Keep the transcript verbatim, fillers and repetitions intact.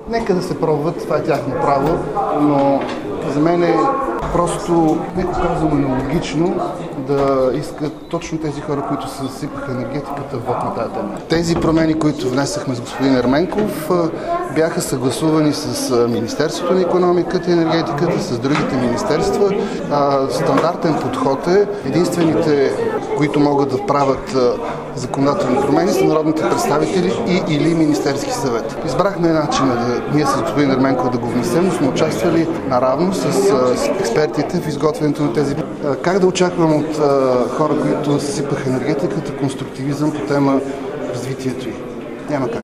Нека да се пробват, това е тяхно право, но за мен е просто, неко казваме, нелогично да искат точно тези хора, които съсипаха енергетиката, вод на тази тема. Тези промени, които внесахме с господин Ерменков, бяха съгласувани с Министерството на икономиката и енергетиката, с другите министерства. Стандартен подход е единствените, които могат да правят законодателни промени, са народните представители и или Министерски съвет. Избрахме начина да ние с господин Ерменков да го внесем, но сме участвали наравно с експертите в изготвянето на тези. Как да очаквам от хора, които съсипаха енергетиката, конструктивизъм по тема развитието й? Няма как.